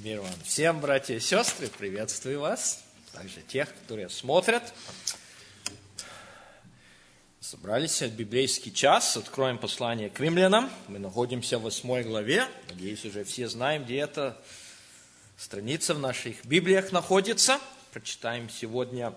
Мир вам всем, братья и сестры, приветствую вас, также тех, которые смотрят. Собрались в библейский час, откроем послание к римлянам. Мы находимся в 8 главе, надеюсь, уже все знаем, где эта страница в наших Библиях находится. Прочитаем сегодня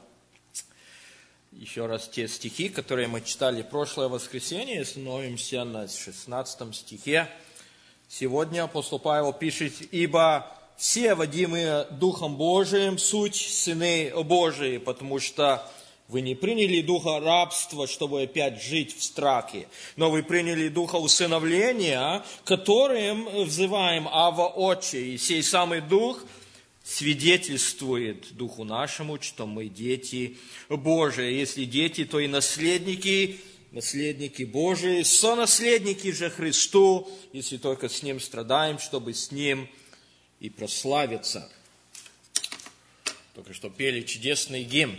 еще раз те стихи, которые мы читали прошлое воскресенье, остановимся на 16 стихе. Сегодня апостол Павел пишет: «Ибо все, водимые Духом Божиим, суть сыны Божии, потому что вы не приняли духа рабства, чтобы опять жить в страхе, но вы приняли духа усыновления, которым взываем Авва Отче, и сей самый дух свидетельствует духу нашему, что мы дети Божии. Если дети, то и наследники Божии, сонаследники же Христу, если только с Ним страдаем, чтобы с Ним и прославиться». Только что пели чудесный гимн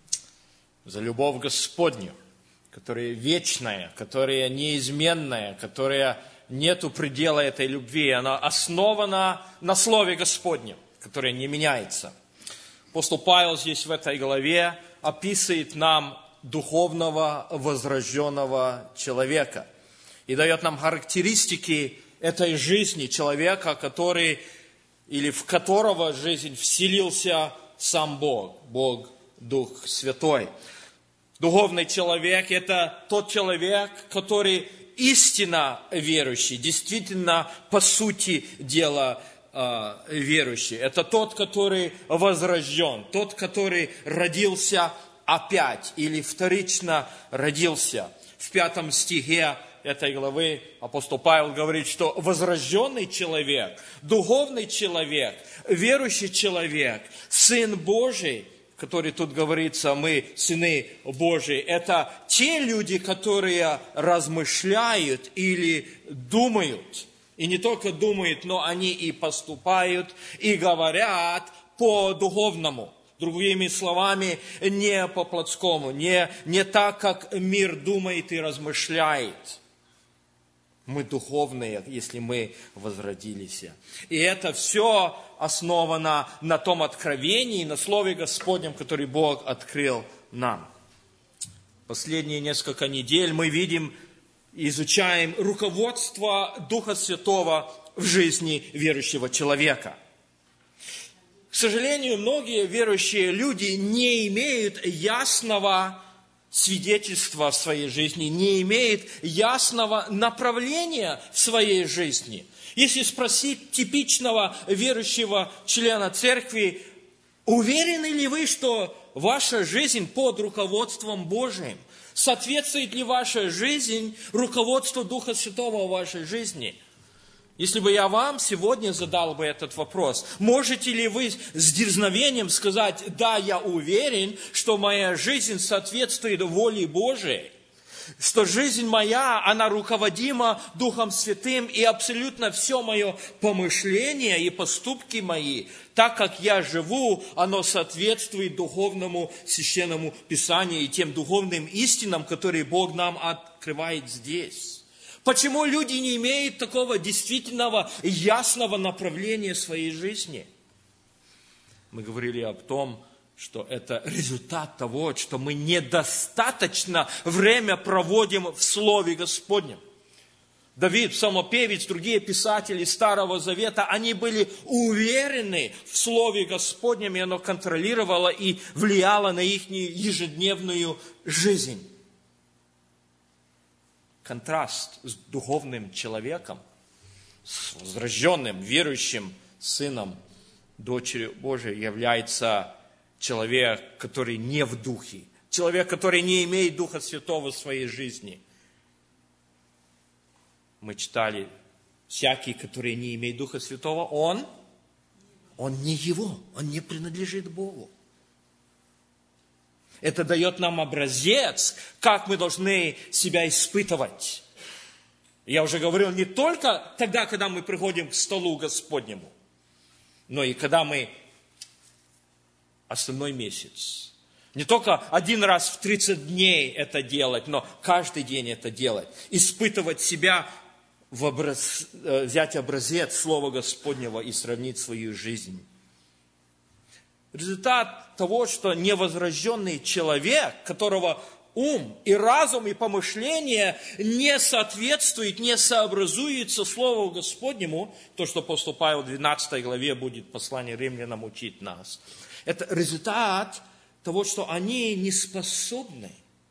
за любовь Господню, которая вечная, которая неизменная, которая нету предела этой любви. Она основана на Слове Господнем, которое не меняется. Апостол Павел здесь в этой главе описывает нам духовного возрожденного человека и дает нам характеристики этой жизни человека, который или в которого жизнь вселился сам Бог, Бог Дух Святой. Духовный человек – это тот человек, который истинно верующий, действительно по сути дела верующий. Это тот, который возрожден, тот, который родился опять или вторично родился. В 5 стихе этой главы апостол Павел говорит, что возрожденный человек, духовный человек, верующий человек, Сын Божий, который тут говорится, мы сыны Божии, это те люди, которые размышляют или думают. И не только думают, но они и поступают, и говорят по-духовному. Другими словами, не по-плотскому, не так, как мир думает и размышляет. Мы духовные, если мы возродились. И это все основано на том откровении, на Слове Господнем, который Бог открыл нам. Последние несколько недель мы видим, изучаем руководство Духа Святого в жизни верующего человека. К сожалению, многие верующие люди не имеют ясного свидетельства в своей жизни, не имеют ясного направления в своей жизни. Если спросить типичного верующего члена церкви: уверены ли вы, что ваша жизнь под руководством Божиим? Соответствует ли ваша жизнь руководству Духа Святого в вашей жизни? Если бы я вам сегодня задал бы этот вопрос, можете ли вы с дерзновением сказать: да, я уверен, что моя жизнь соответствует воле Божией, что жизнь моя, она руководима Духом Святым, и абсолютно все мое помышление и поступки мои, так как я живу, оно соответствует духовному священному Писанию и тем духовным истинам, которые Бог нам открывает здесь. Почему люди не имеют такого действительного ясного направления своей жизни? Мы говорили об том, что это результат того, что мы недостаточно время проводим в Слове Господнем. Давид, псалмопевец, другие писатели Старого Завета, они были уверены в Слове Господнем, и оно контролировало и влияло на их ежедневную жизнь. Контраст с духовным человеком, с возрожденным, верующим сыном, дочерью Божией является человек, который не в духе, человек, который не имеет Духа Святого в своей жизни. Мы читали, всякий, который не имеет Духа Святого, он не его, он не принадлежит Богу. Это дает нам образец, как мы должны себя испытывать. Я уже говорил, не только тогда, когда мы приходим к столу Господнему, но и когда мы остальной месяц. Не только один раз в 30 дней это делать, но каждый день это делать. Испытывать себя взять образец Слова Господнего и сравнить свою жизнь. Результат того, что невозрожденный человек, которого ум и разум и помышление не соответствуют, не сообразуются Слову Господнему, то, что апостол Павел в 12 главе будет послание римлянам учить нас. Это результат того, что они не способны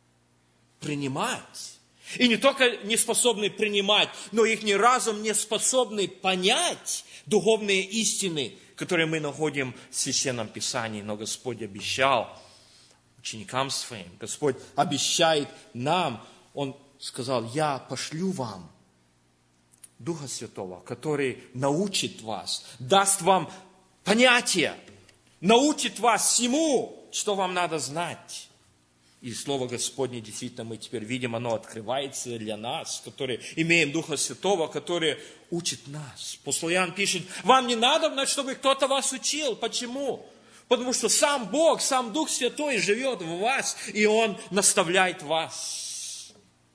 принимать. И не только не способны принимать, но их разум не способны понять духовные истины, которые мы находим в Священном Писании. Но Господь обещал ученикам своим, Господь обещает нам, Он сказал: я пошлю вам Духа Святого, который научит вас, даст вам понятие, научит вас всему, что вам надо знать. И Слово Господне действительно мы теперь видим, оно открывается для нас, которые имеем Духа Святого, который учит нас. Апостол Иоанн пишет: вам не надо, чтобы кто-то вас учил. Почему? Потому что сам Бог, сам Дух Святой живет в вас, и Он наставляет вас.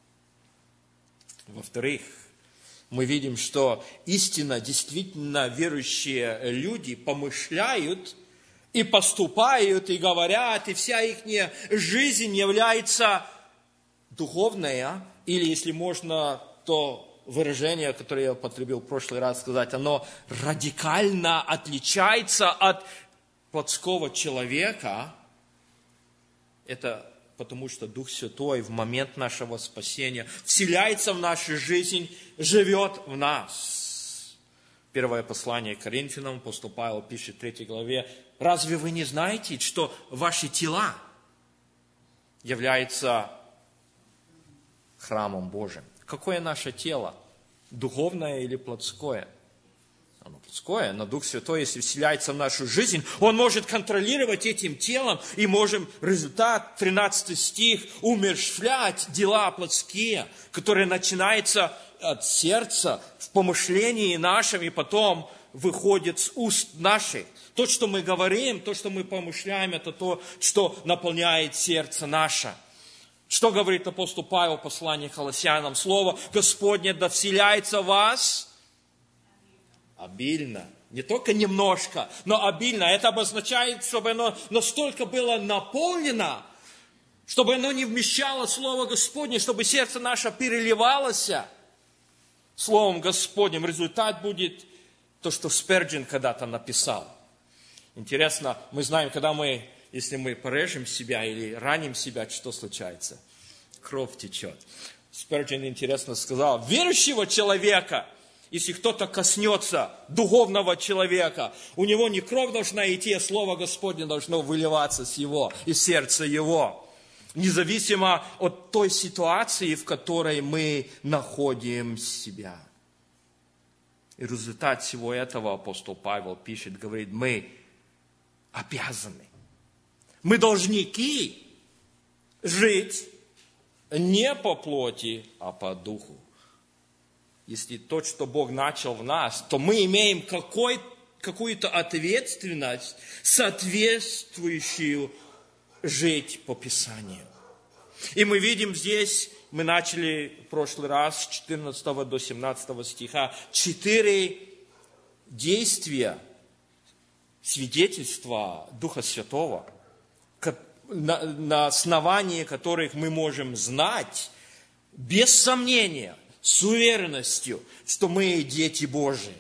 Во-вторых, мы видим, что истинно, действительно верующие люди помышляют и поступают, и говорят, и вся их жизнь является духовная, или, если можно, то выражение, которое я употребил в прошлый раз сказать, оно радикально отличается от плотского человека. Это потому, что Дух Святой в момент нашего спасения вселяется в нашу жизнь, живет в нас. Первое послание к Коринфянам, апостол Павел пишет в 3 главе: разве вы не знаете, что ваши тела являются храмом Божьим? Какое наше тело? Духовное или плотское? Оно плотское, но Дух Святой, если вселяется в нашу жизнь, Он может контролировать этим телом, и можем, результат, 13 стих, умерщвлять дела плотские, которые начинаются от сердца, в помышлении нашем, и потом выходит с уст наших. То, что мы говорим, то, что мы помышляем, это то, что наполняет сердце наше. Что говорит апостол Павел в послании к Колоссянам? Слово Господне да вселяется в вас обильно. Не только немножко, но обильно. Это обозначает, чтобы оно настолько было наполнено, чтобы оно не вмещало Слово Господне, чтобы сердце наше переливалось Словом Господним. Результат будет то, что Спurgeon когда-то написал. Интересно, мы знаем, если мы порежем себя или раним себя, что случается? Кровь течет. Спurgeon, интересно, сказал: верующего человека, если кто-то коснется духовного человека, у него не кровь должна идти, а Слово Господне должно выливаться из сердца его. Независимо от той ситуации, в которой мы находим себя. И результат всего этого апостол Павел пишет, говорит: мы обязаны, мы должники жить не по плоти, а по духу. Если то, что Бог начал в нас, то мы имеем какую-то ответственность, соответствующую жить по Писанию. И мы видим здесь, мы начали в прошлый раз с 14 до 17 стиха, 4 действия, свидетельства Духа Святого, на основании которых мы можем знать, без сомнения, с уверенностью, что мы дети Божии.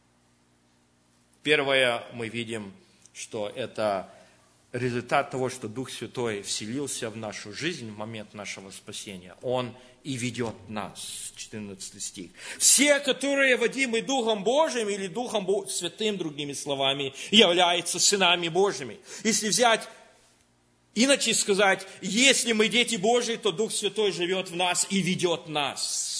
Первое, мы видим, что это результат того, что Дух Святой вселился в нашу жизнь в момент нашего спасения. Он и ведет нас. 14 стих. Все, которые водимы Духом Божиим или Духом Святым, другими словами, являются сынами Божьими. Если взять, иначе сказать, если мы дети Божьи, то Дух Святой живет в нас и ведет нас.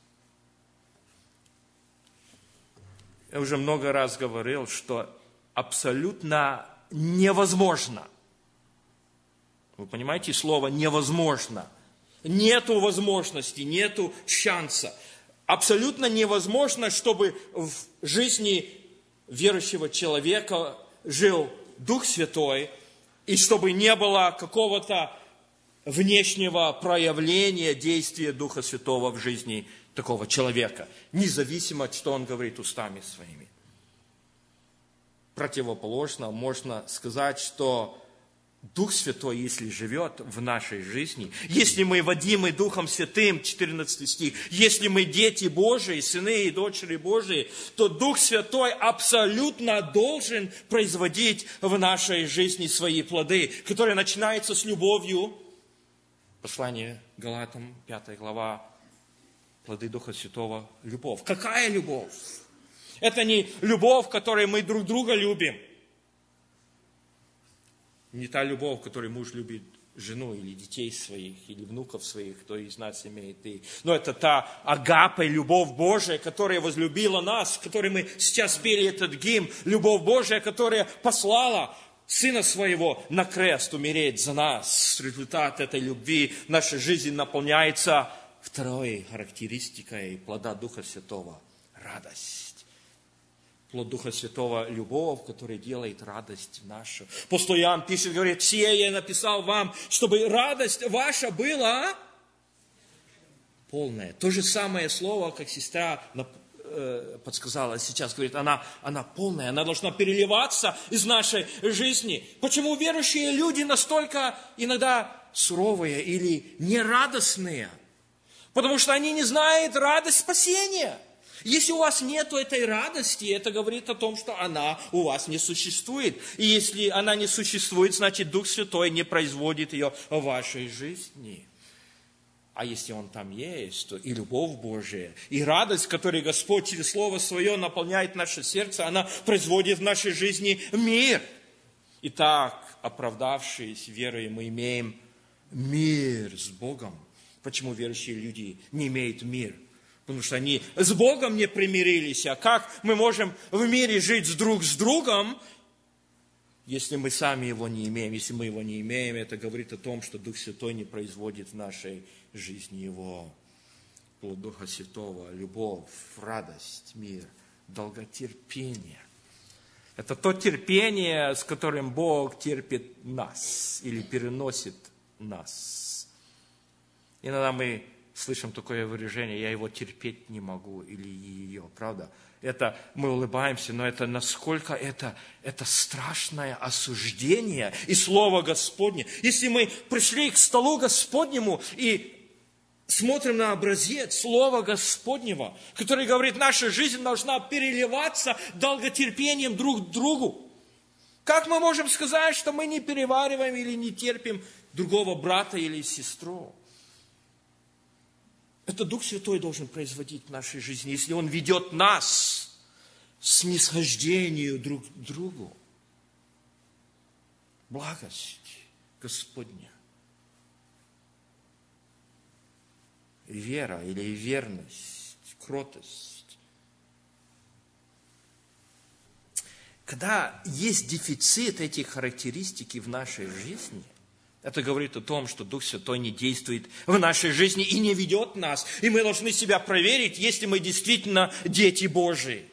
Я уже много раз говорил, что абсолютно невозможно. Вы понимаете слово «невозможно»? Нету возможности, нету шанса. Абсолютно невозможно, чтобы в жизни верующего человека жил Дух Святой, и чтобы не было какого-то внешнего проявления действия Духа Святого в жизни такого человека, независимо, что он говорит устами своими. Противоположно можно сказать, что Дух Святой, если живет в нашей жизни, если мы водимы Духом Святым, 14 стих, если мы дети Божии, сыны и дочери Божии, то Дух Святой абсолютно должен производить в нашей жизни свои плоды, которые начинаются с любовью. Послание Галатам, 5 глава, плоды Духа Святого, любовь. Какая любовь? Это не любовь, в которой мы друг друга любим. Не та любовь, которой муж любит жену или детей своих, или внуков своих, кто из нас имеет и. Но это та агапе, любовь Божия, которая возлюбила нас, которой мы сейчас пели этот гимн. Любовь Божия, которая послала Сына Своего на крест умереть за нас. Результат этой любви наша жизнь наполняется второй характеристикой плода Духа Святого – радость. Плод Духа Святого – любовь, которая делает радость нашу. Апостол Иоанн пишет, говорит, «Сие я написал вам, чтобы радость ваша была полная». То же самое слово, как сестра подсказала сейчас, говорит, она полная, она должна переливаться из нашей жизни. Почему верующие люди настолько иногда суровые или нерадостные? Потому что они не знают радость спасения. Если у вас нет этой радости, это говорит о том, что она у вас не существует. И если она не существует, значит, Дух Святой не производит ее в вашей жизни. А если Он там есть, то и любовь Божия, и радость, которой Господь через Слово Свое наполняет наше сердце, она производит в нашей жизни мир. Итак, оправдавшись верой, мы имеем мир с Богом. Почему верующие люди не имеют мир? Потому что они с Богом не примирились. А как мы можем в мире жить друг с другом, если мы сами его не имеем? Если мы его не имеем, это говорит о том, что Дух Святой не производит в нашей жизни его. Плод Духа Святого, любовь, радость, мир, долготерпение. Это то терпение, с которым Бог терпит нас или переносит нас. Иногда мы слышим такое выражение, я его терпеть не могу, или ее, правда? Это мы улыбаемся, но это насколько это страшное осуждение и Слово Господне. Если мы пришли к столу Господнему и смотрим на образец Слова Господнего, который говорит, наша жизнь должна переливаться долготерпением друг к другу. Как мы можем сказать, что мы не перевариваем или не терпим другого брата или сестру? Это Дух Святой должен производить в нашей жизни, если Он ведет нас к снисхождению друг к другу. Благость Господня. Вера или верность, кротость. Когда есть дефицит этих характеристик в нашей жизни, это говорит о том, что Дух Святой не действует в нашей жизни и не ведет нас. И мы должны себя проверить, если мы действительно дети Божии.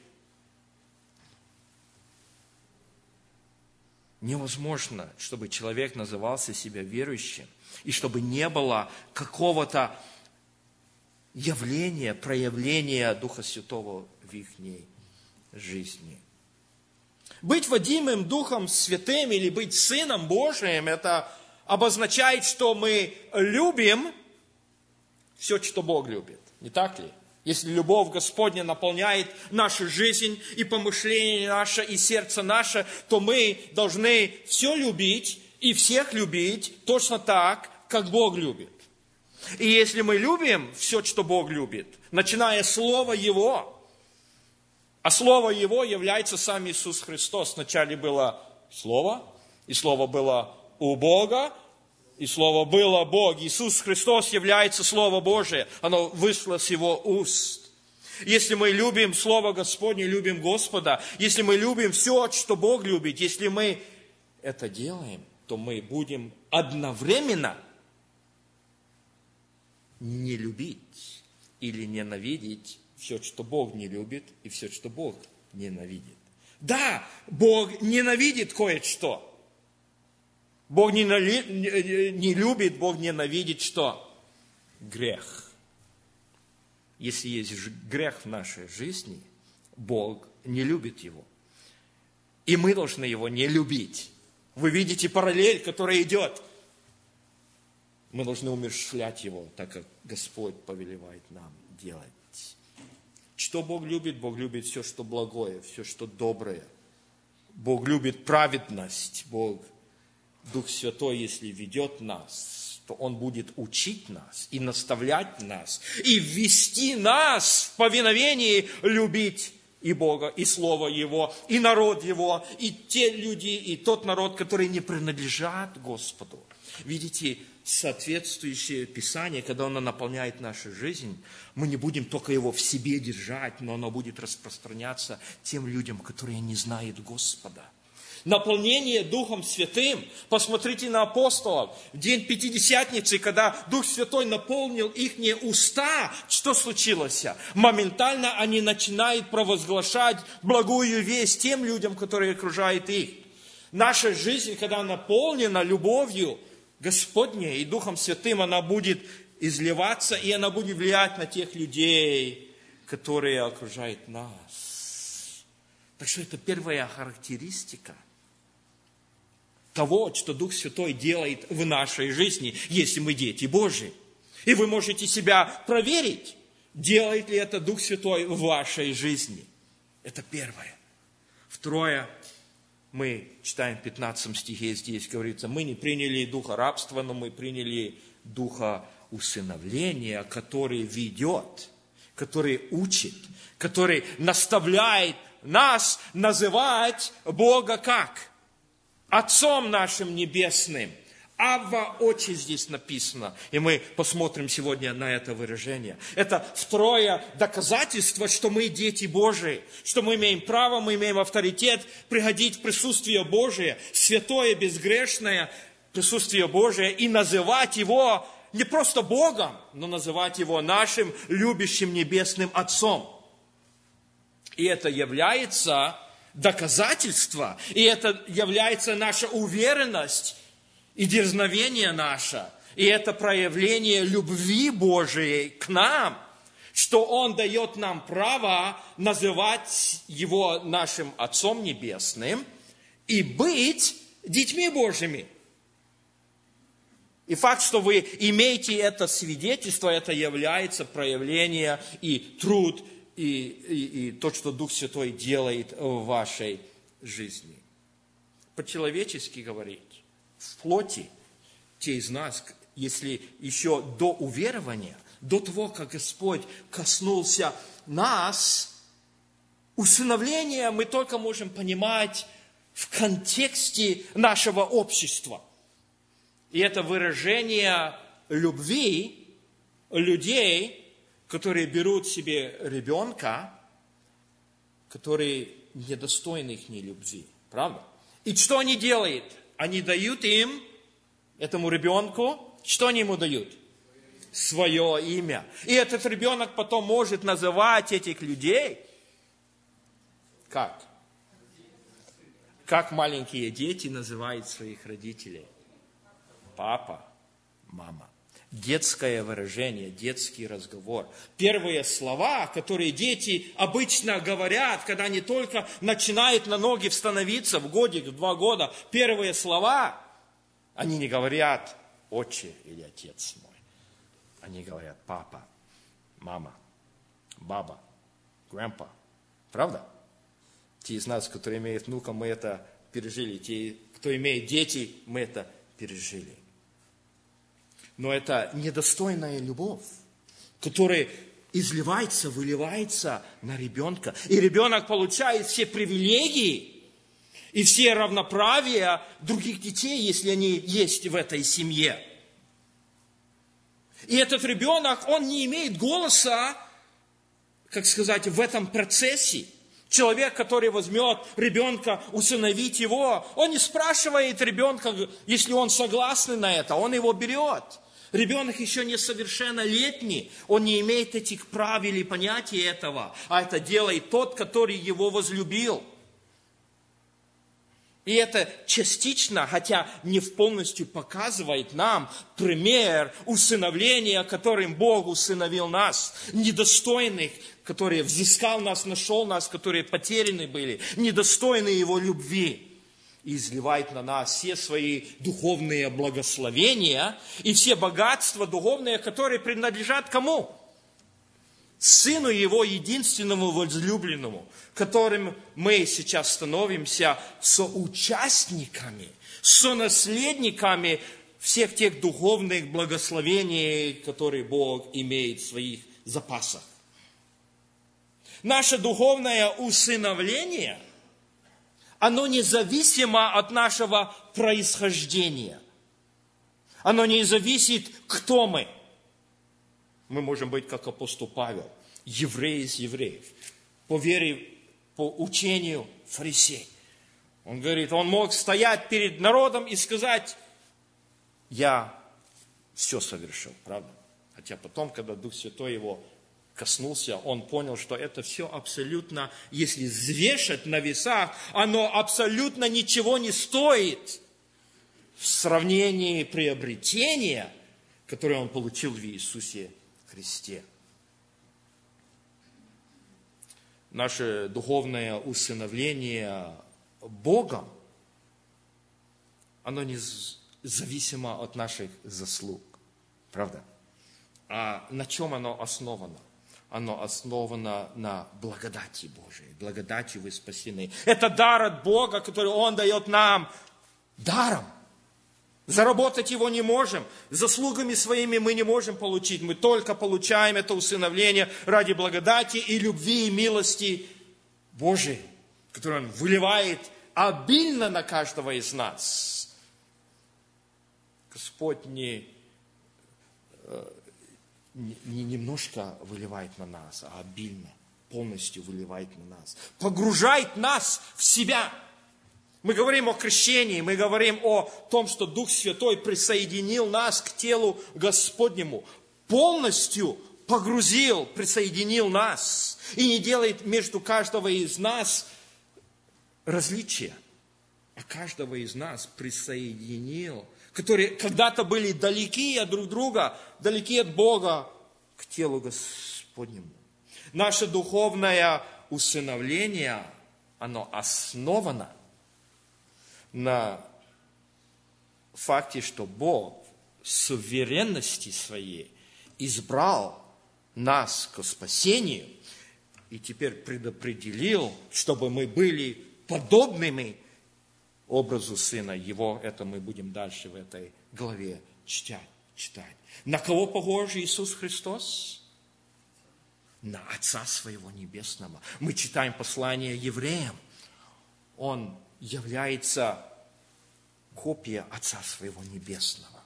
Невозможно, чтобы человек назывался себя верующим, и чтобы не было какого-то явления, проявления Духа Святого в их жизни. Быть водимым Духом Святым или быть Сыном Божиим – это обозначает, что мы любим все, что Бог любит. Не так ли? Если любовь Господня наполняет нашу жизнь и помышление наше, и сердце наше, то мы должны все любить и всех любить точно так, как Бог любит. И если мы любим все, что Бог любит, начиная с Слова Его, а Слово Его является сам Иисус Христос. Вначале было Слово, и Слово было у Бога, и Слово было Бог. Иисус Христос является Слово Божие. Оно вышло с Его уст. Если мы любим Слово Господне, любим Господа, если мы любим все, что Бог любит, если мы это делаем, то мы будем одновременно не любить или ненавидеть все, что Бог не любит, и все, что Бог ненавидит. Да, Бог ненавидит кое-что. Бог не любит, Бог ненавидит что? Грех. если есть грех в нашей жизни, Бог не любит его. И мы должны его не любить. Вы видите параллель, которая идет. Мы должны умерщвлять его, так как Господь повелевает нам делать. Что Бог любит? Бог любит все, что благое, все, что доброе. Бог любит праведность. Бог, Дух Святой, если ведет нас, то Он будет учить нас и наставлять нас, и ввести нас в повиновении любить и Бога, и Слово Его, и народ Его, и те люди, и тот народ, которые не принадлежат Господу. Видите, соответствующее Писание, когда оно наполняет нашу жизнь, мы не будем только его в себе держать, но оно будет распространяться тем людям, которые не знают Господа. Наполнение Духом Святым. Посмотрите на апостолов. В день Пятидесятницы, когда Дух Святой наполнил их уста, что случилось? Моментально они начинают провозглашать благую весть тем людям, которые окружают их. Наша жизнь, когда наполнена любовью Господней и Духом Святым, она будет изливаться, и она будет влиять на тех людей, которые окружают нас. Так что это первая характеристика того, что Дух Святой делает в нашей жизни, если мы дети Божьи. И вы можете себя проверить, делает ли это Дух Святой в вашей жизни. Это первое. Второе, мы читаем в 15 стихе, здесь говорится, мы не приняли духа рабства, но мы приняли духа усыновления, который ведет, который учит, который наставляет нас называть Бога как? Отцом нашим небесным. Авва Отче здесь написано. И мы посмотрим сегодня на это выражение. Это второе доказательство, что мы дети Божии, что мы имеем право, мы имеем авторитет приходить в присутствие Божие, святое, безгрешное присутствие Божие, и называть Его не просто Богом, но называть Его нашим любящим небесным Отцом. И это является доказательство, и это является наша уверенность и дерзновение наше, и это проявление любви Божией к нам, что Он дает нам право называть Его нашим Отцом Небесным и быть детьми Божьими. И факт, что вы имеете это свидетельство, это является проявление и труд, и то, что Дух Святой делает в вашей жизни. По-человечески говорить, в плоти, те из нас, если еще до уверования, до того, как Господь коснулся нас, усыновление мы только можем понимать в контексте нашего общества. И это выражение любви людей, которые берут себе ребенка, который недостоин их любви. Правда? И что они делают? Они дают им, этому ребенку, что они ему дают? Свое имя. И этот ребенок потом может называть этих людей как? Как маленькие дети называют своих родителей? Папа, мама. Детское выражение, детский разговор. Первые слова, которые дети обычно говорят, когда они только начинают на ноги становиться в годик, в 2 года, первые слова, они не говорят «отче» или «отец мой». Они говорят «папа», «мама», «баба», «грандпа». Правда? Те из нас, которые имеют внука, мы это пережили. Те, кто имеет дети, мы это пережили. Но это недостойная любовь, которая изливается, выливается на ребенка. И ребенок получает все привилегии и все равноправия других детей, если они есть в этой семье. И этот ребенок, он не имеет голоса, как сказать, в этом процессе. Человек, который возьмет ребенка, усыновить его, он не спрашивает ребенка, если он согласен на это, он его берет. Ребенок еще несовершеннолетний, он не имеет этих правил и понятий этого, а это делает тот, который его возлюбил. И это частично, хотя не полностью показывает нам пример усыновления, которым Бог усыновил нас, недостойных, которые взыскал нас, нашел нас, которые потеряны были, недостойны Его любви. И изливает на нас все свои духовные благословения и все богатства духовные, которые принадлежат кому? Сыну Его единственному возлюбленному, которым мы сейчас становимся соучастниками, сонаследниками всех тех духовных благословений, которые Бог имеет в своих запасах. Наше духовное усыновление, оно независимо от нашего происхождения. Оно не зависит, кто мы. Мы можем быть, как апостол Павел, еврей из евреев, по вере, по учению фарисей. Он говорит, он мог стоять перед народом и сказать, я все совершил, правда? Хотя потом, когда Дух Святой его коснулся, он понял, что это все абсолютно, если взвешать на весах, оно абсолютно ничего не стоит в сравнении приобретения, которое он получил в Иисусе Христе. Наше духовное усыновление Богом, оно не зависимо от наших заслуг, правда? А на чем оно основано? Оно основано на благодати Божией. Благодатью вы спасены. Это дар от Бога, который Он дает нам даром. Заработать его не можем. Заслугами своими мы не можем получить. Мы только получаем это усыновление ради благодати и любви и милости Божией, которую Он выливает обильно на каждого из нас. Господь не немножко выливает на нас, а обильно, полностью выливает на нас. Погружает нас в себя. Мы говорим о крещении, мы говорим о том, что Дух Святой присоединил нас к телу Господнему. Полностью погрузил, присоединил нас. И не делает между каждого из нас различия. А каждого из нас присоединил, которые когда-то были далеки от друг друга, далеки от Бога, к телу Господнему. Наше духовное усыновление, оно основано на факте, что Бог в суверенности своей избрал нас к спасению и теперь предопределил, чтобы мы были подобными образу Сына Его. Это мы будем дальше в этой главе читать. На кого похож Иисус Христос? На Отца Своего Небесного. Мы читаем послание евреям. Он является копия Отца Своего Небесного.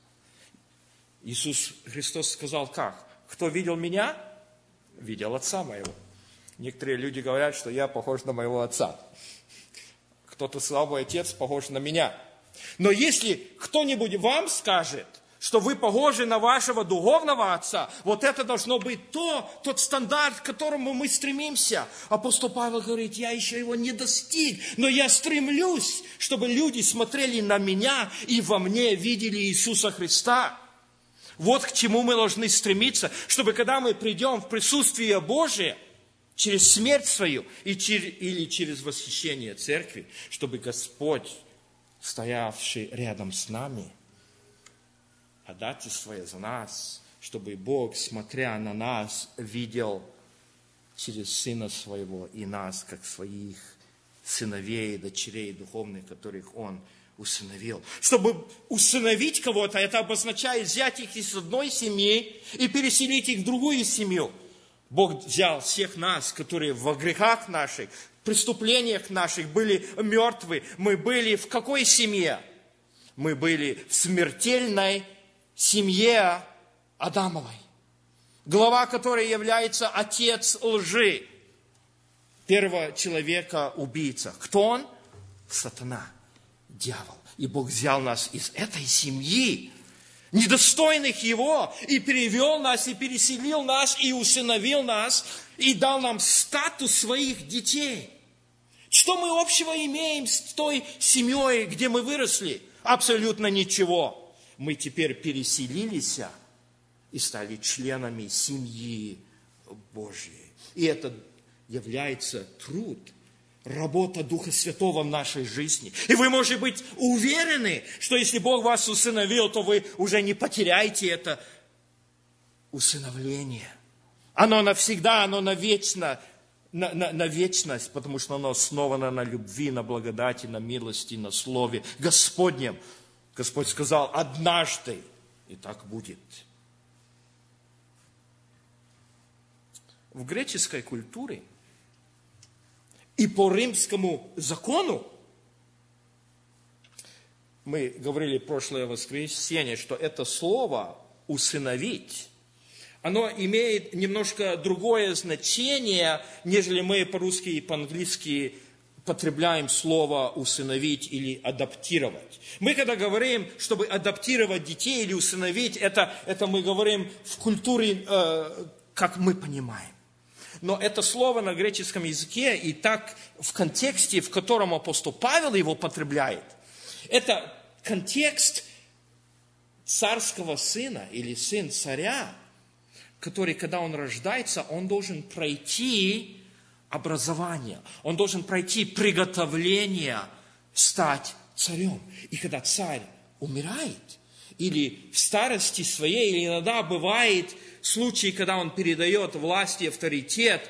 Иисус Христос сказал как? Кто видел меня, видел Отца Моего. Некоторые люди говорят, что я похож на моего Отца. Кто-то сказал, мой Отец похож на меня. Но если кто-нибудь вам скажет, что вы похожи на вашего духовного отца, вот это должно быть тот стандарт, к которому мы стремимся. Апостол Павел говорит, я еще его не достиг, но я стремлюсь, чтобы люди смотрели на меня и во мне видели Иисуса Христа. Вот к чему мы должны стремиться, чтобы когда мы придем в присутствие Божие, через смерть свою или через восхищение церкви, чтобы Господь, стоявший рядом с нами, ходатайствуя за нас, чтобы Бог, смотря на нас, видел через Сына Своего и нас, как своих сыновей и дочерей духовных, которых Он усыновил. Чтобы усыновить кого-то, это обозначает взять их из одной семьи и переселить их в другую семью. Бог взял всех нас, которые во грехах наших, преступлениях наших были мертвы. Мы были в какой семье? Мы были в смертельной семье Адамовой, глава которой является отец лжи, первого человека убийца. Кто он? Сатана, дьявол. И Бог взял нас из этой семьи, недостойных Его, и перевел нас, и переселил нас, и усыновил нас, и дал нам статус своих детей. Что мы общего имеем с той семьей, где мы выросли? Абсолютно ничего. Мы теперь переселились и стали членами семьи Божьей. И это является труд, работа Духа Святого в нашей жизни. И вы можете быть уверены, что если Бог вас усыновил, то вы уже не потеряете это усыновление. Оно навсегда, оно навечно, на вечность, потому что оно основано на любви, на благодати, на милости, на Слове Господнем. Господь сказал однажды, и так будет. В греческой культуре и по римскому закону, мы говорили в прошлое воскресенье, что это слово «усыновить», оно имеет немножко другое значение, нежели мы по-русски и по-английски потребляем слово «усыновить» или «адаптировать». Мы когда говорим, чтобы адаптировать детей или усыновить, это мы говорим в культуре, как мы понимаем. Но это слово на греческом языке, и так в контексте, в котором апостол Павел его потребляет, это контекст царского сына или сын царя, который, когда он рождается, он должен пройти образование, он должен пройти приготовление стать царем. И когда царь умирает, или в старости своей, или иногда бывает случаи, когда он передает власть и авторитет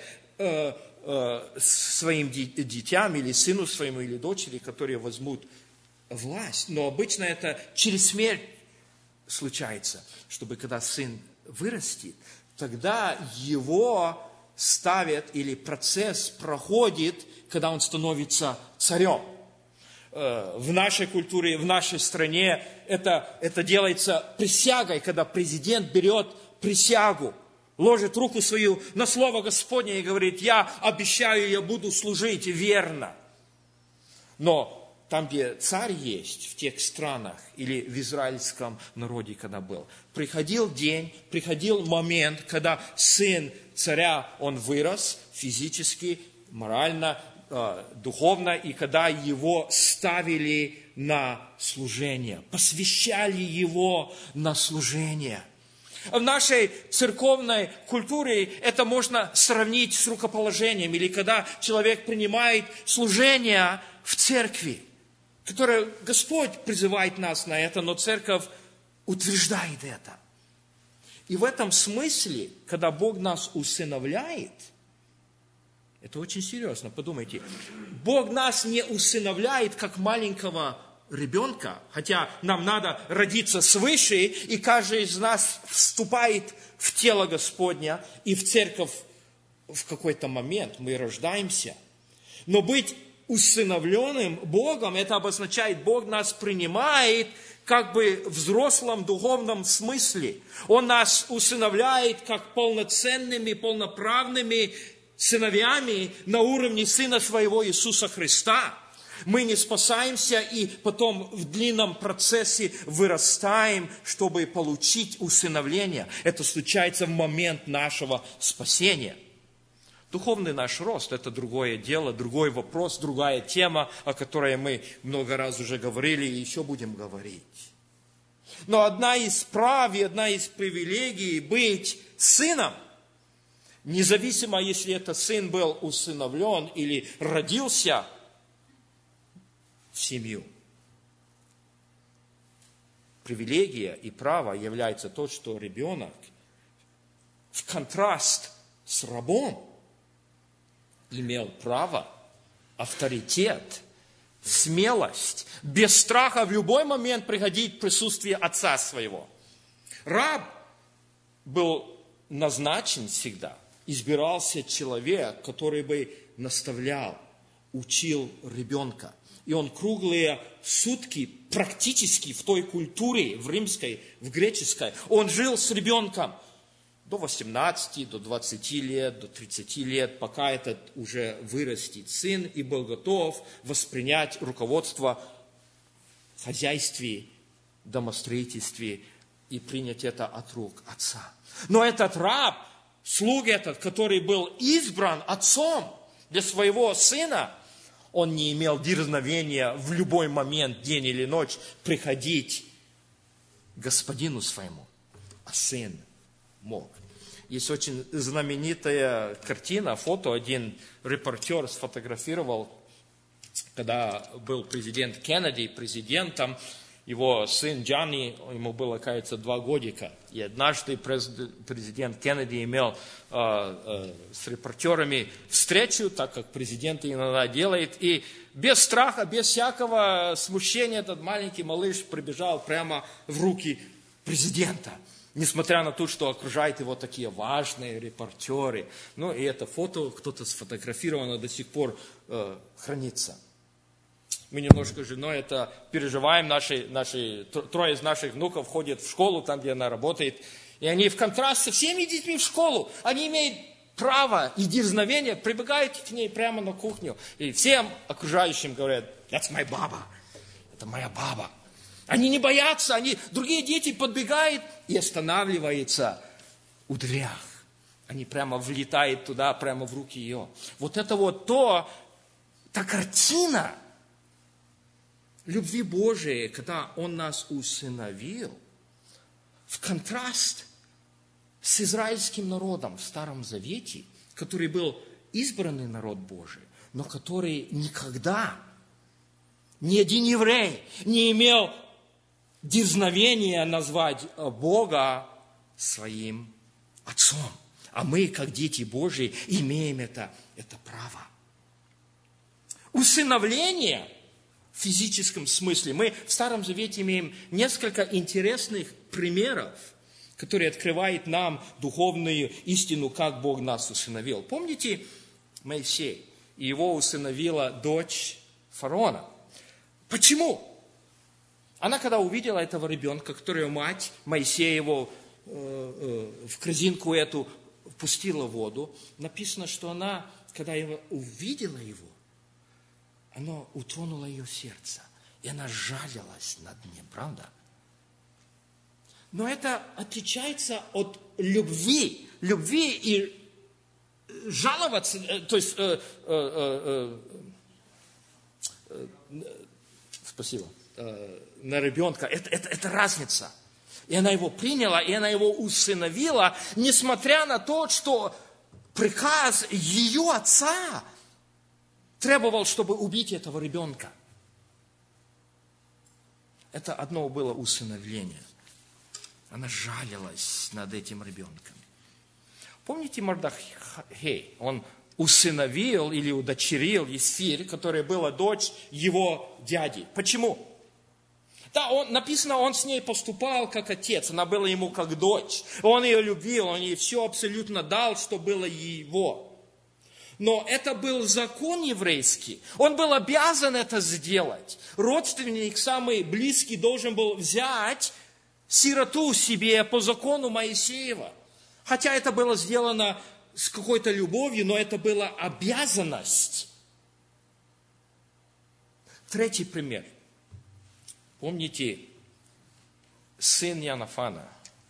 своим детям, или сыну своему, или дочери, которые возьмут власть. Но обычно это через смерть случается, чтобы когда сын вырастет, тогда его ставят, или процесс проходит, когда он становится царем. В нашей культуре, в нашей стране это делается присягой, когда президент берет присягу, ложит руку свою на слово Господне и говорит: я обещаю, я буду служить верно. Но там, где царь есть, в тех странах, или в израильском народе, когда был, приходил день, приходил момент, когда сын царя, он вырос физически, морально, духовно, и когда его ставили на служение, посвящали его на служение. В нашей церковной культуре это можно сравнить с рукоположением, или когда человек принимает служение в церкви, которое Господь призывает нас на это, но церковь утверждает это. И в этом смысле, когда Бог нас усыновляет, это очень серьезно, подумайте. Бог нас не усыновляет, как маленького ребенка, хотя нам надо родиться свыше, и каждый из нас вступает в тело Господня и в церковь в какой-то момент. Мы рождаемся. Но быть усыновленным Богом, это обозначает, Бог нас принимает как бы в взрослом духовном смысле. Он нас усыновляет как полноценными, полноправными сыновьями на уровне Сына Своего Иисуса Христа. Мы не спасаемся и потом в длинном процессе вырастаем, чтобы получить усыновление. Это случается в момент нашего спасения. Духовный наш рост – это другое дело, другой вопрос, другая тема, о которой мы много раз уже говорили и еще будем говорить. Но одна из прав и одна из привилегий – быть сыном, независимо, если этот сын был усыновлен или родился в семью. Привилегия и право является то, что ребенок в контраст с рабом имел право, авторитет, смелость, без страха в любой момент приходить в присутствие отца своего. Раб был назначен всегда, избирался человек, который бы наставлял, учил ребенка. И он круглые сутки практически в той культуре, в римской, в греческой, он жил с ребенком до 18, до 20 лет, до 30 лет, пока этот уже вырастет сын и был готов воспринять руководство в хозяйстве, домостроительстве и принять это от рук отца. Но этот раб, слуга этот, который был избран отцом для своего сына, Он не имел дерзновения в любой момент, день или ночь, приходить к господину своему. А сын мог. Есть очень знаменитая картина, фото. Один репортер сфотографировал, когда был президент Кеннеди президентом. Его сын Джонни, ему было, кажется, 2 годика. И однажды президент Кеннеди имел с репортерами встречу, так как президент иногда делает. И без страха, без всякого смущения этот маленький малыш прибежал прямо в руки президента. Несмотря на то, что окружают его такие важные репортеры. Ну и это фото кто-то сфотографировал, оно до сих пор хранится. Мы немножко с женой это переживаем. Трое из наших внуков ходят в школу, там, где она работает. И они в контраст со всеми детьми в школу. Они имеют право и дерзновение, прибегают к ней прямо на кухню. И всем окружающим говорят: "That's my баба". Это моя баба. Они не боятся, другие дети подбегают и останавливаются у дверях. Они прямо влетают туда, прямо в руки ее. Вот это вот та картина любви Божией, когда Он нас усыновил, в контраст с израильским народом в Старом Завете, который был избранный народ Божий, но который никогда, ни один еврей не имел дерзновения назвать Бога своим Отцом. А мы, как дети Божьи, имеем это право. Усыновление в физическом смысле. Мы в Старом Завете имеем несколько интересных примеров, которые открывают нам духовную истину, как Бог нас усыновил. Помните Моисей? Его усыновила дочь фараона. Почему? Она, когда увидела этого ребенка, которого мать Моисея его в корзинку эту впустила в воду, написано, что она, когда увидела его, оно утронуло ее сердце. И она жалилась над ним, правда? Но это отличается от любви. Любви и жаловаться, то есть, спасибо, на ребенка. Это разница. И она его приняла, и она его усыновила, несмотря на то, что приказ ее отца требовал, чтобы убить этого ребенка. Это одно было усыновление. Она жалилась над этим ребенком. Помните Мордехай? Он усыновил или удочерил Есфирь, которая была дочь его дяди. Почему? Да, написано, он с ней поступал как отец, она была ему как дочь. Он ее любил, он ей все абсолютно дал, что было его. Но это был закон еврейский. Он был обязан это сделать. Родственник, самый близкий, должен был взять сироту себе по закону Моисеева. Хотя это было сделано с какой-то любовью, но это была обязанность. Третий пример. Помните, сын Янафана,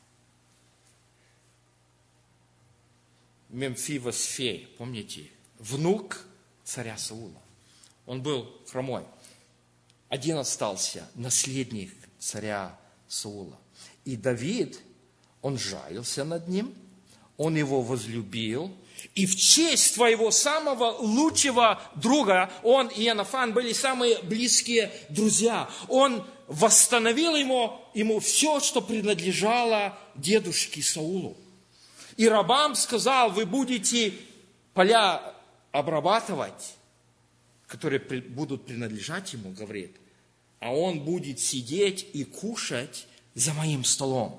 Мемфивосфей, помните, внук царя Саула. Он был хромой. Один остался, наследник царя Саула. И Давид, он жалился над ним, он его возлюбил, и в честь своего самого лучшего друга, он и Янафан были самые близкие друзья. Он восстановил ему все, что принадлежало дедушке Саулу. И рабам сказал: вы будете поля обрабатывать, которые будут принадлежать ему, говорит, а он будет сидеть и кушать за моим столом.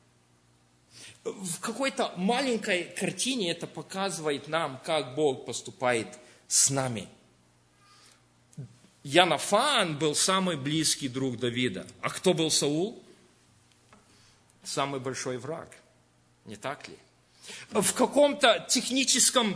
В какой-то маленькой картине это показывает нам, как Бог поступает с нами. Янафан был самый близкий друг Давида. А кто был Саул? Самый большой враг. Не так ли? В каком-то техническом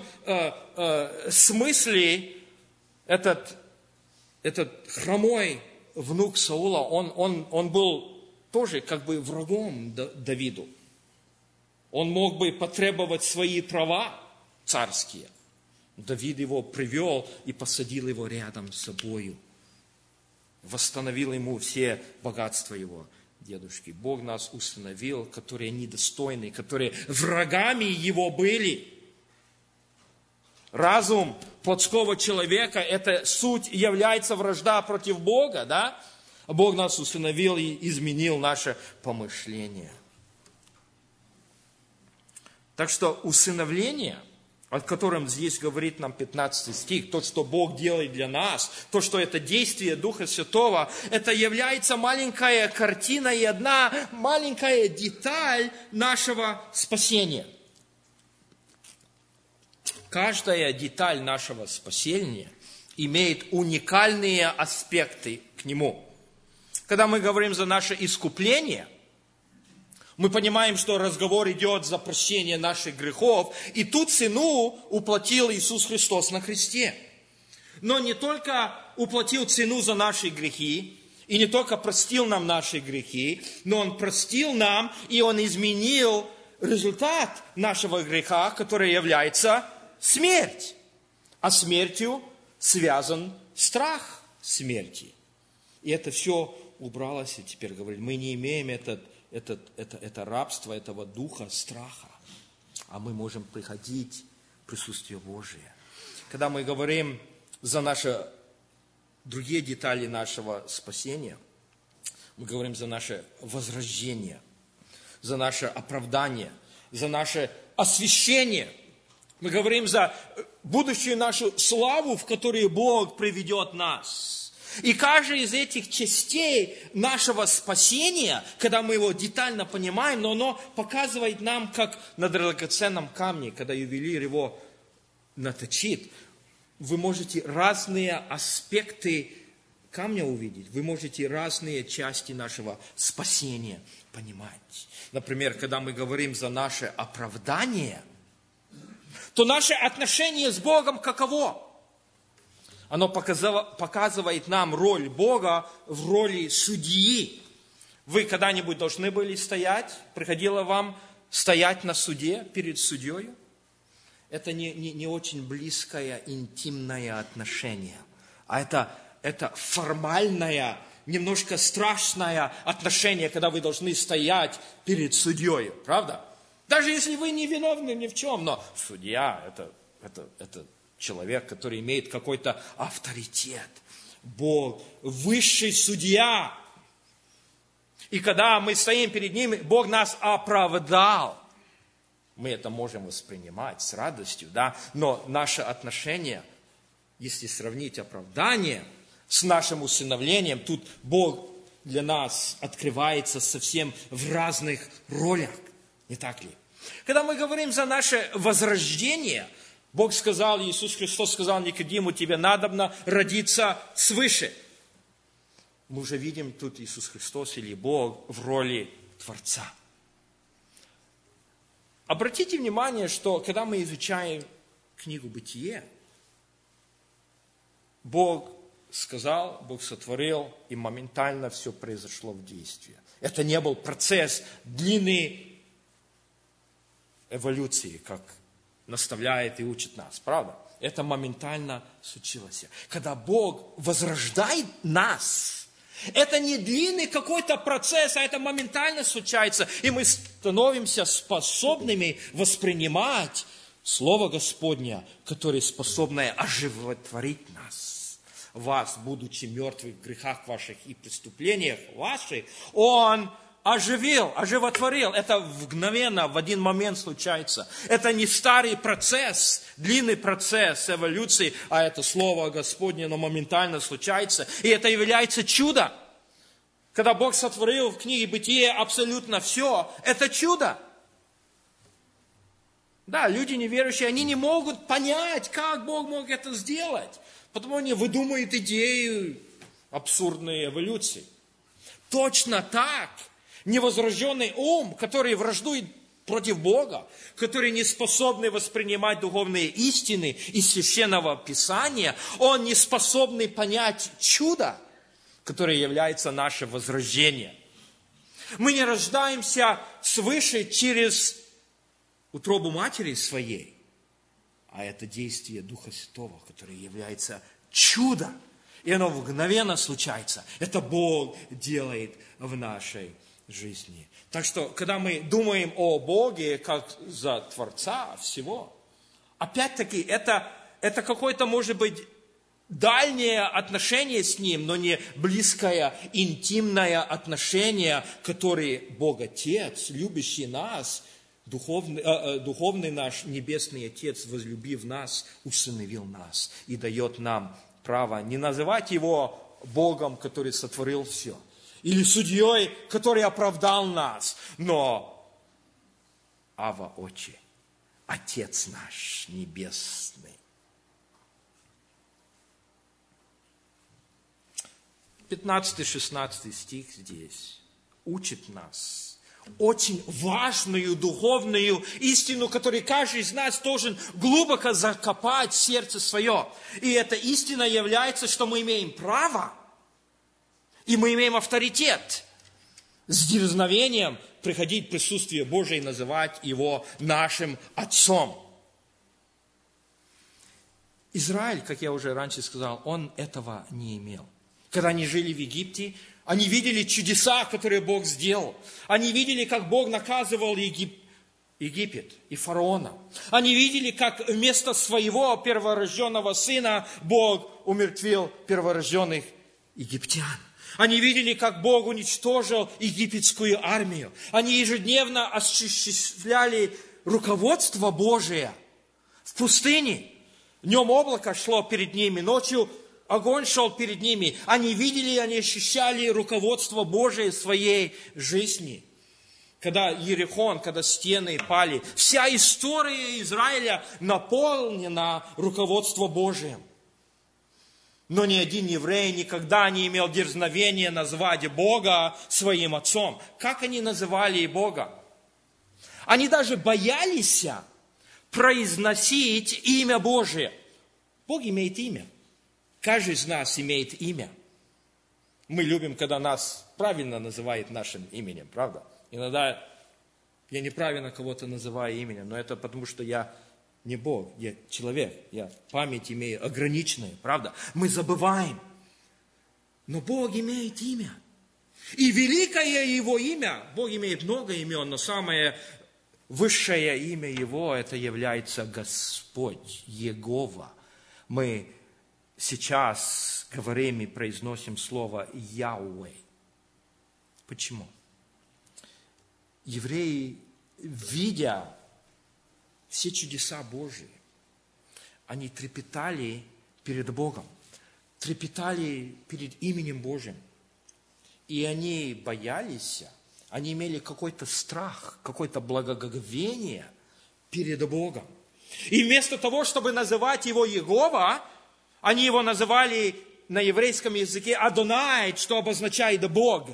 смысле этот хромой внук Саула, он был тоже как бы врагом Давиду. Он мог бы потребовать свои права царские. Давид его привел и посадил его рядом с собою. Восстановил ему все богатства его дедушки. Бог нас установил, которые недостойны, которые врагами его были. Разум плотского человека, это суть является вражда против Бога, да? А Бог нас установил и изменил наше помышление. Так что усыновление, о котором здесь говорит нам 15 стих, то, что Бог делает для нас, то, что это действие Духа Святого, это является маленькая картина и одна маленькая деталь нашего спасения. Каждая деталь нашего спасения имеет уникальные аспекты к нему. Когда мы говорим за наше искупление, мы понимаем, что разговор идет за прощение наших грехов, и ту цену уплатил Иисус Христос на кресте. Но не только уплатил цену за наши грехи, и не только простил нам наши грехи, но Он простил нам, и Он изменил результат нашего греха, который является смерть. А смертью связан страх смерти. И это все убралось, и теперь говорит, мы не имеем это рабство, этого духа страха, а мы можем приходить в присутствие Божие. Когда мы говорим за наши другие детали нашего спасения, мы говорим за наше возрождение, за наше оправдание, за наше освящение. Мы говорим за будущую нашу славу, в которую Бог приведет нас. И каждая из этих частей нашего спасения, когда мы его детально понимаем, но оно показывает нам, как на драгоценном камне, когда ювелир его наточит, вы можете разные аспекты камня увидеть, вы можете разные части нашего спасения понимать. Например, когда мы говорим за наше оправдание, то наше отношение с Богом каково? Оно показывает нам роль Бога в роли судьи. Вы когда-нибудь должны были стоять? Приходило вам стоять на суде, перед судьей? Это не очень близкое, интимное отношение. А это формальное, немножко страшное отношение, когда вы должны стоять перед судьей. Правда? Даже если вы не виновны ни в чем, но судья это человек, который имеет какой-то авторитет. Бог, высший судья. И когда мы стоим перед Ним, Бог нас оправдал. Мы это можем воспринимать с радостью, да? Но наше отношение, если сравнить оправдание с нашим усыновлением, тут Бог для нас открывается совсем в разных ролях. Не так ли? Когда мы говорим за наше возрождение, Бог сказал, Иисус Христос сказал Никодиму, тебе надобно родиться свыше. Мы уже видим тут Иисус Христос или Бог в роли Творца. Обратите внимание, что когда мы изучаем книгу «Бытие», Бог сказал, Бог сотворил, и моментально все произошло в действии. Это не был процесс длинной эволюции, как наставляет и учит нас, правда? Это моментально случилось. Когда Бог возрождает нас, это не длинный какой-то процесс, а это моментально случается, и мы становимся способными воспринимать Слово Господне, которое способно оживотворить нас. Вас, будучи мертвых в грехах ваших и преступлениях ваших, Он оживил, оживотворил. Это мгновенно, в один момент случается. Это не старый процесс, длинный процесс эволюции, а это Слово Господне, но моментально случается. И это является чудо. Когда Бог сотворил в книге Бытие абсолютно все, это чудо. Да, люди неверующие, они не могут понять, как Бог мог это сделать. Потому они выдумывают идеи абсурдной эволюции. Точно так. Невозрожденный ум, который враждует против Бога, который не способный воспринимать духовные истины из Священного Писания, он не способный понять чудо, которое является наше возрождение. Мы не рождаемся свыше через утробу матери своей, а это действие Духа Святого, которое является чудом. И оно мгновенно случается. Это Бог делает в нашей жизни. Так что, когда мы думаем о Боге, как за Творца всего, опять-таки, это какое-то, может быть, дальнее отношение с Ним, но не близкое, интимное отношение, которое Бог Отец, любящий нас, духовный наш Небесный Отец, возлюбив нас, усыновил нас и дает нам право не называть Его Богом, который сотворил все, или судьей, который оправдал нас, но Ава Отче, Отец наш Небесный. 15-16 стих здесь учит нас очень важную духовную истину, которую каждый из нас должен глубоко закопать в сердце свое. И эта истина является, что мы имеем право, и мы имеем авторитет с дерзновением приходить в присутствие Божие и называть Его нашим Отцом. Израиль, как я уже раньше сказал, он этого не имел. Когда они жили в Египте, они видели чудеса, которые Бог сделал. Они видели, как Бог наказывал Египет и фараона. Они видели, как вместо своего перворожденного сына Бог умертвил перворожденных египтян. Они видели, как Бог уничтожил египетскую армию. Они ежедневно осуществляли руководство Божие в пустыне. Днем облако шло перед ними, ночью огонь шел перед ними. Они видели, они ощущали руководство Божие в своей жизни. Когда Иерихон, когда стены пали, вся история Израиля наполнена руководством Божиим. Но ни один еврей никогда не имел дерзновения назвать Бога своим отцом. Как они называли Бога? Они даже боялись произносить имя Божие. Бог имеет имя. Каждый из нас имеет имя. Мы любим, когда нас правильно называют нашим именем, правда? Иногда я неправильно кого-то называю именем, но это потому, что я не Бог, я человек, я память имею ограниченную, правда? Мы забываем, но Бог имеет имя. И великое Его имя, Бог имеет много имен, но самое высшее имя Его, это является Господь, Егова. Мы сейчас говорим и произносим слово Яуэ. Почему? Евреи, видя все чудеса Божии, они трепетали перед Богом, трепетали перед именем Божьим. И они боялись, они имели какой-то страх, какое-то благоговение перед Богом. И вместо того, чтобы называть Его Егова, они Его называли на еврейском языке Адонай, что обозначает Бог.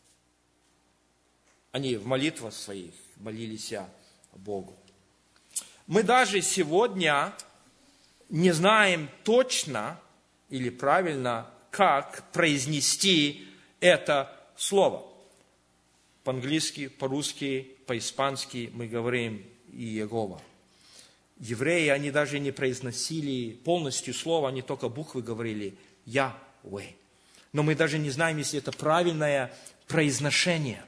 Они в молитвах своих молились Богу. Мы даже сегодня не знаем точно или правильно, как произнести это слово. По-английски, по-русски, по-испански мы говорим Иегова. Евреи, они даже не произносили полностью слово, они только буквы говорили Яхве. Но мы даже не знаем, если это правильное произношение.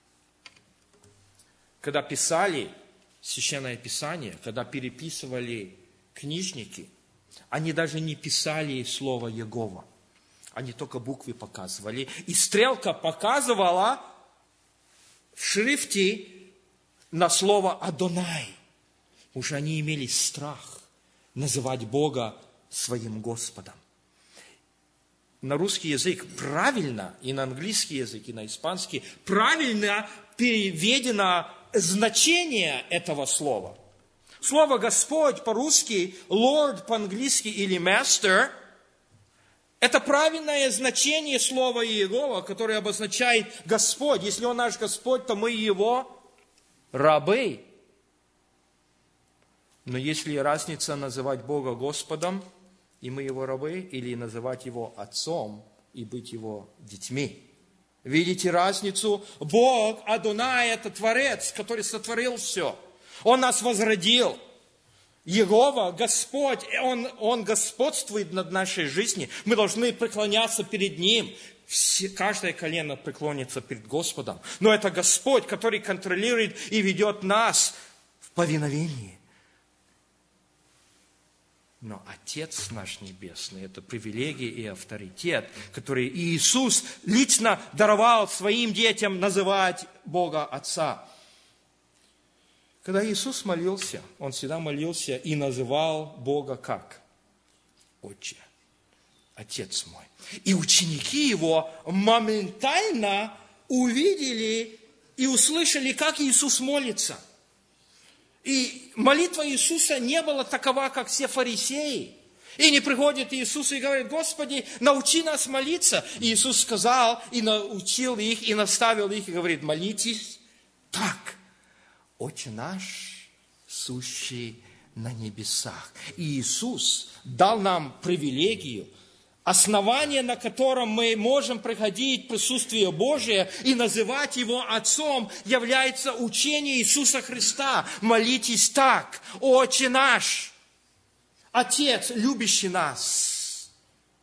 Когда писали Священное Писание, когда переписывали книжники, они даже не писали слово Егова. Они только буквы показывали. И стрелка показывала в шрифте на слово Адонай. Уже они имели страх называть Бога своим Господом. На русский язык правильно, и на английский язык, и на испанский правильно переведено значение этого слова. Слово «Господь» по-русски, «Lord» по-английски или «Master» – это правильное значение слова Иегова, которое обозначает Господь. Если Он наш Господь, то мы Его рабы. Но если разница называть Бога Господом, и мы Его рабы, или называть Его Отцом и быть Его детьми. Видите разницу? Бог, Адонай, это Творец, который сотворил все. Он нас возродил. Иегова, Господь, Он господствует над нашей жизнью. Мы должны преклоняться перед Ним. Каждое колено преклонится перед Господом. Но это Господь, который контролирует и ведет нас в повиновении. Но Отец наш Небесный – это привилегия и авторитет, который Иисус лично даровал своим детям называть Бога Отца. Когда Иисус молился, Он всегда молился и называл Бога как? Отче, Отец мой. И ученики Его моментально увидели и услышали, как Иисус молится. И молитва Иисуса не была такова, как все фарисеи. И не приходит Иисус и говорит: Господи, научи нас молиться. И Иисус сказал, и научил их, и наставил их, и говорит: молитесь так. Отче наш, сущий на небесах. И Иисус дал нам привилегию, основание, на котором мы можем приходить в присутствие Божие и называть Его Отцом, является учение Иисуса Христа. Молитесь так: Отче наш, Отец, любящий нас.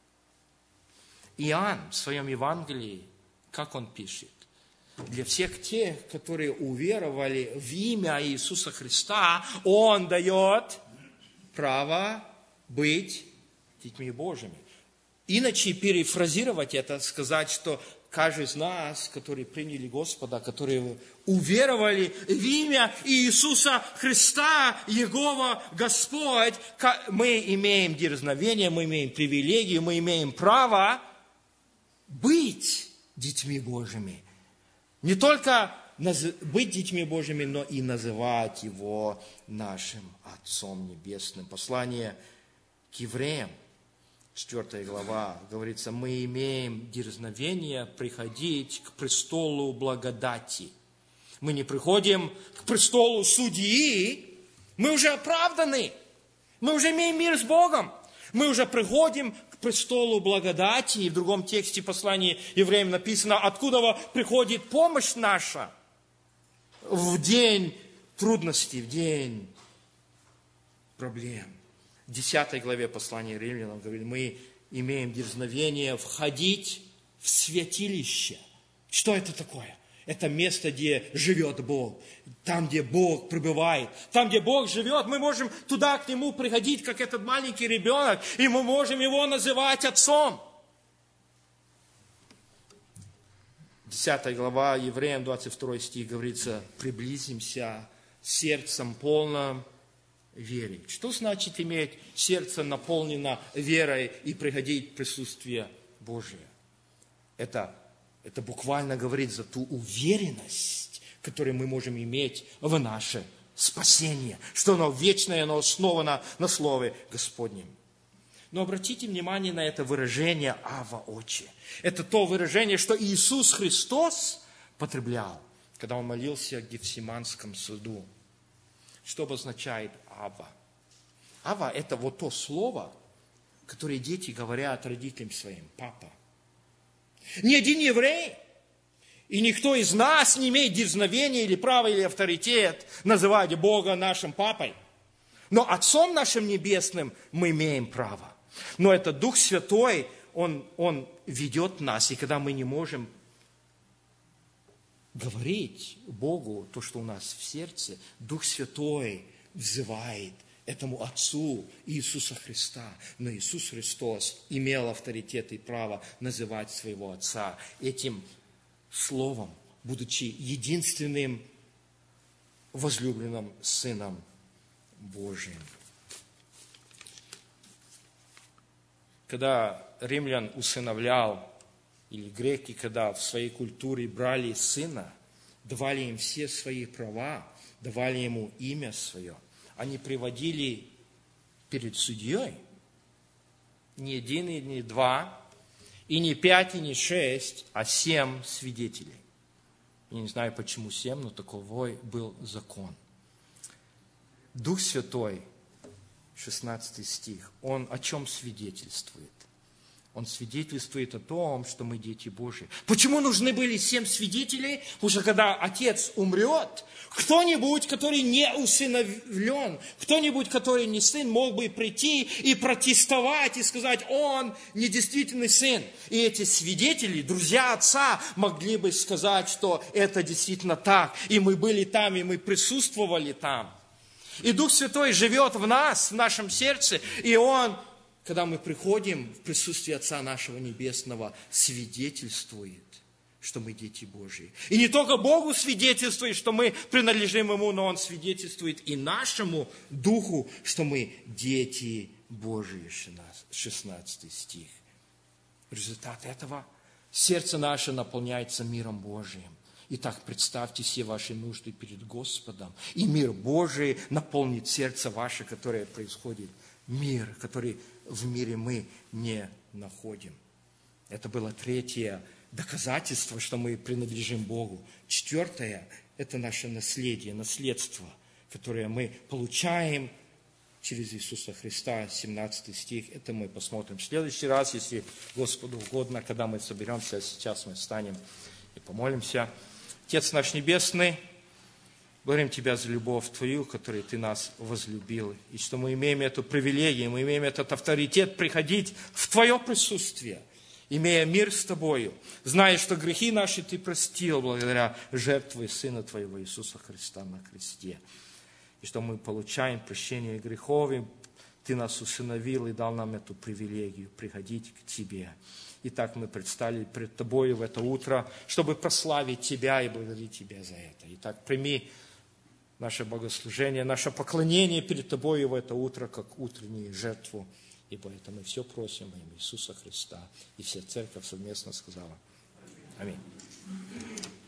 Иоанн в своем Евангелии, как он пишет? Для всех тех, которые уверовали в имя Иисуса Христа, Он дает право быть детьми Божьими. Иначе перефразировать это, сказать, что каждый из нас, которые приняли Господа, которые уверовали в имя Иисуса Христа, Иегова Господь, мы имеем дерзновение, мы имеем привилегию, мы имеем право быть детьми Божьими. Не только быть детьми Божьими, но и называть Его нашим Отцом Небесным. Послание к евреям, 4 глава, говорится: мы имеем дерзновение приходить к престолу благодати. Мы не приходим к престолу судьи, мы уже оправданы, мы уже имеем мир с Богом. Мы уже приходим к престолу благодати. И в другом тексте послания евреям написано: откуда приходит помощь наша в день трудностей, в день проблем. В 10 главе послания римлянам говорит: мы имеем дерзновение входить в святилище. Что это такое? Это место, где живет Бог. Там, где Бог пребывает. Там, где Бог живет, мы можем туда к Нему приходить, как этот маленький ребенок, и мы можем Его называть Отцом. 10 глава Евреям, 22 стих говорится: приблизимся сердцем полным верой. Что значит иметь сердце наполнено верой и приходить в присутствие Божие? Это буквально говорит за ту уверенность, которую мы можем иметь в наше спасение, что оно вечное, оно основано на Слове Господнем. Но обратите внимание на это выражение «Ава, Отче». Это то выражение, что Иисус Христос потреблял, когда Он молился в Гефсиманском саду. Что обозначает «Ава»? «Ава» – это вот то слово, которое дети говорят родителям своим: «Папа». Ни один еврей и никто из нас не имеет дерзновения или права, или авторитет называть Бога нашим папой. Но Отцом нашим Небесным мы имеем право. Но это Дух Святой, Он ведет нас. И когда мы не можем говорить Богу то, что у нас в сердце, Дух Святой взывает этому Отцу Иисуса Христа. Но Иисус Христос имел авторитет и право называть своего Отца этим словом, будучи единственным возлюбленным Сыном Божиим. Когда римлян усыновлял, или греки, когда в своей культуре брали сына, давали им все свои права, давали ему имя свое, они приводили перед судьей не один и не два, и не 5, и не 6, а 7 свидетелей. Я не знаю, почему 7, но таковой был закон. Дух Святой, 16 стих, Он о чем свидетельствует? Он свидетельствует о том, что мы дети Божьи. Почему нужны были 7 свидетелей? Потому что когда отец умрет, кто-нибудь, который не усыновлен, кто-нибудь, который не сын, мог бы прийти и протестовать, и сказать, он недействительный сын. И эти свидетели, друзья отца, могли бы сказать, что это действительно так. И мы были там, и мы присутствовали там. И Дух Святой живет в нас, в нашем сердце, и Он, когда мы приходим в присутствие Отца нашего Небесного, свидетельствует, что мы дети Божьи. И не только Богу свидетельствует, что мы принадлежим Ему, но Он свидетельствует и нашему Духу, что мы дети Божьи. 16 стих. Результат этого – сердце наше наполняется миром Божиим. Итак, представьте все ваши нужды перед Господом, и мир Божий наполнит сердце ваше, которое происходит. Мир, который в мире мы не находим. Это было 3-е доказательство, что мы принадлежим Богу. 4-е – это наше наследие, наследство, которое мы получаем через Иисуса Христа. 17 стих. Это мы посмотрим в следующий раз, если Господу угодно, когда мы соберемся. Сейчас мы встанем и помолимся. Отец наш Небесный, благодарим Тебя за любовь Твою, которой Ты нас возлюбил, и что мы имеем эту привилегию, мы имеем этот авторитет приходить в Твое присутствие, имея мир с Тобою, зная, что грехи наши Ты простил благодаря жертве Сына Твоего Иисуса Христа на кресте, и что мы получаем прощение грехов, и Ты нас усыновил и дал нам эту привилегию приходить к Тебе. Итак, мы предстали пред Тобою в это утро, чтобы прославить Тебя и благодарить Тебя за это. Итак, прими наше богослужение, наше поклонение перед Тобою в это утро, как утреннюю жертву. Ибо это мы все просим во имя Иисуса Христа. И вся церковь совместно сказала. Аминь.